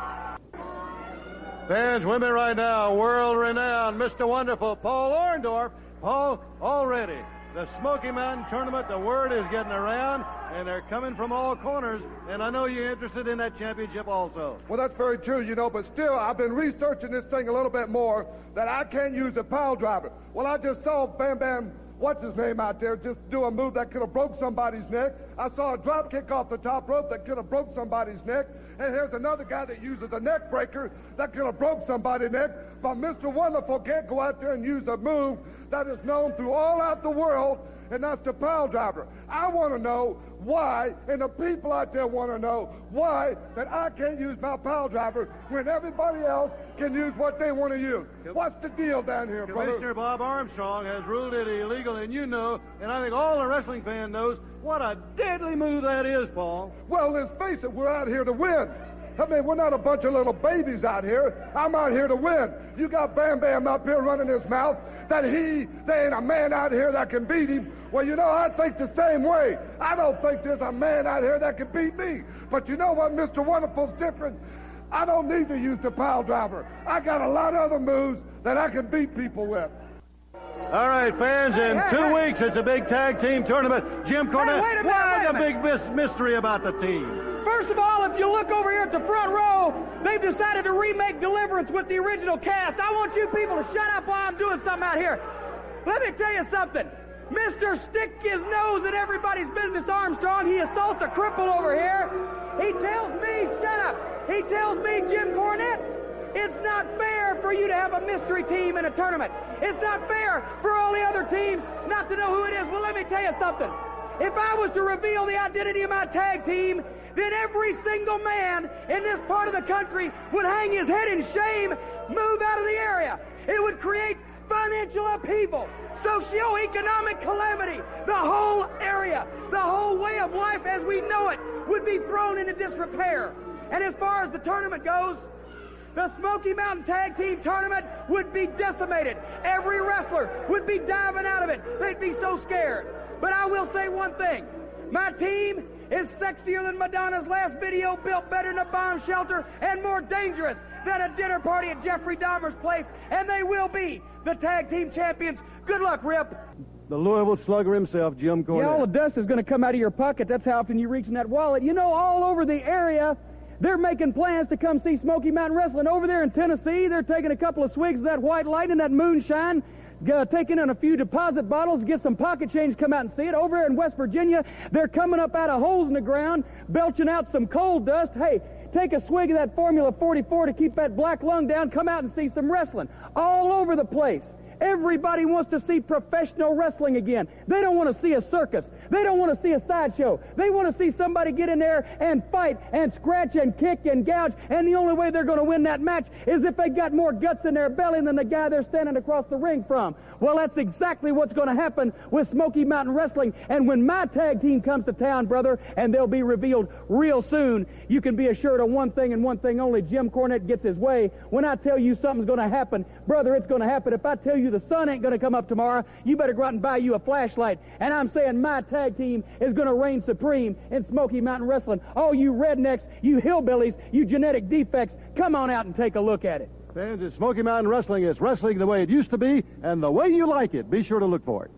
Fans, women right now, world-renowned, Mr. Wonderful, Paul Orndorff. Paul, already, the Smoky Mountain Tournament, the word is getting around, and they're coming from all corners, and I know you're interested in that championship also. Well, that's very true, you know, but still, I've been researching this thing a little bit more, that I can't use a pile driver. Well, I just saw Bam Bam, what's his name out there, just do a move that could have broke somebody's neck. I saw a drop kick off the top rope that could have broke somebody's neck. And here's another guy that uses a neck breaker that could have broke somebody's neck. But Mr. Wonderful can't go out there and use a move that is known through all out the world, and that's the pile driver. I want to know why, and the people out there want to know why, that I can't use my pile driver when everybody else can use what they want to use. What's the deal down here, brother? Commissioner Bob Armstrong has ruled it illegal, and you know, and I think all the wrestling fan knows, what a deadly move that is, Paul. Well, let's face it, we're out here to win. I mean, we're not a bunch of little babies out here. I'm out here to win. You got Bam Bam up here running his mouth that there ain't a man out here that can beat him. Well, you know, I think the same way. I don't think there's a man out here that can beat me. But you know what, Mr. Wonderful's different? I don't need to use the pile driver. I got a lot of other moves that I can beat people with. All right, fans, in 2 weeks, it's a big tag team tournament. Jim Cornette, why the big mystery about the team? First of all, if you look over here at the front row, they've decided to remake Deliverance with the original cast. I want you people to shut up while I'm doing something out here. Let me tell you something. Mr. Stick His Nose in Everybody's Business Armstrong, he assaults a cripple over here. He tells me, shut up, he tells me, Jim Cornette, it's not fair for you to have a mystery team in a tournament. It's not fair for all the other teams not to know who it is. Well, let me tell you something. If I was to reveal the identity of my tag team, then every single man in this part of the country would hang his head in shame, move out of the area. It would create financial upheaval, socio-economic calamity. The whole area, the whole way of life as we know it would be thrown into disrepair. And as far as the tournament goes, the Smoky Mountain Tag Team Tournament would be decimated. Every wrestler would be diving out of it. They'd be so scared. But I will say one thing. My team is sexier than Madonna's last video, built better than a bomb shelter, and more dangerous than a dinner party at Jeffrey Dahmer's place. And they will be the tag team champions. Good luck, Rip. The Louisville Slugger himself, Jim Cornette. Yeah, all the dust is going to come out of your pocket. That's how often you reach in that wallet. You know, all over the area, they're making plans to come see Smoky Mountain Wrestling. Over there in Tennessee, they're taking a couple of swigs of that white light and that moonshine, taking in a few deposit bottles, get some pocket change, come out and see it. Over there in West Virginia, they're coming up out of holes in the ground, belching out some coal dust. Hey, take a swig of that Formula 44 to keep that black lung down, come out and see some wrestling. All over the place. Everybody wants to see professional wrestling again. They don't want to see a circus. They don't want to see a sideshow. They want to see somebody get in there and fight and scratch and kick and gouge, and the only way they're going to win that match is if they got more guts in their belly than the guy they're standing across the ring from. Well, that's exactly what's going to happen with Smoky Mountain Wrestling, and when my tag team comes to town, brother, and they'll be revealed real soon, you can be assured of one thing and one thing only. Jim Cornette gets his way. When I tell you something's going to happen, brother, it's going to happen. If I tell you the sun ain't going to come up tomorrow, you better go out and buy you a flashlight. And I'm saying my tag team is going to reign supreme in Smoky Mountain Wrestling. All you rednecks, you hillbillies, you genetic defects, come on out and take a look at it. Fans, it's Smoky Mountain Wrestling. It's wrestling the way it used to be and the way you like it. Be sure to look for it.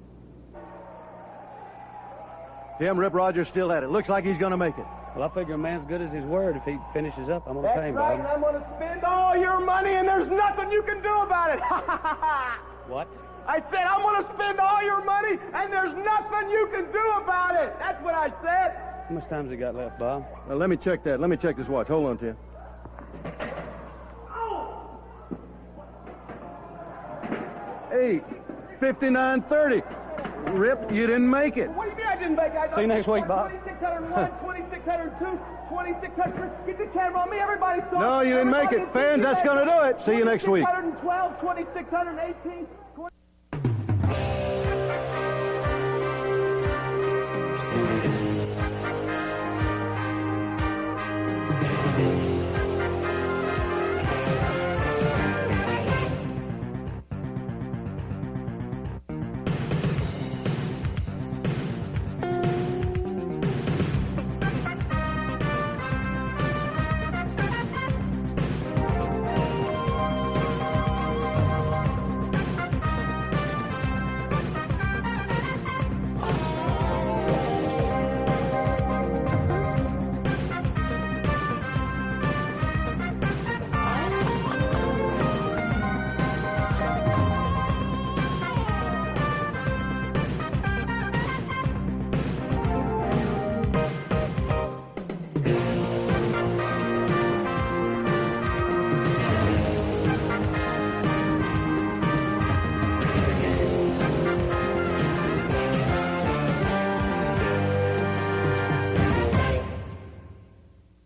Tim, Rip Rogers still at it. Looks like he's going to make it. Well, I figure a man's good as his word. If he finishes up, I'm going to pay him. That's right, and I'm going to spend all your money, and there's nothing you can do about it. What? I said I'm going to spend all your money, and there's nothing you can do about it. That's what I said. How much time's he got left, Bob? Well, let me check that. Let me check this watch. Hold on, Tim. 8:59:30. Rip, you didn't make it. What do you mean I didn't make it? See you next week, Bob. 2601, 2602, 2600. Get the camera on me. Everybody saw. No, you didn't make it. Fans, that's going to do it. See you next week. 2612, 2618.